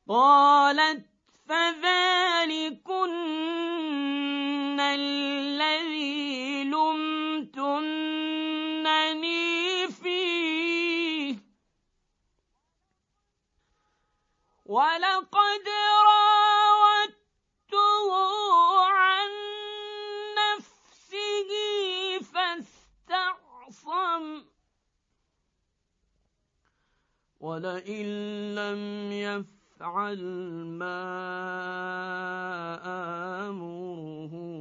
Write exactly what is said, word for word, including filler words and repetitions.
قالت فذلكن الذي لمتنني فيه ولقد راودته عن نفسه فاستعصم ولئن لم يفعل ما آمره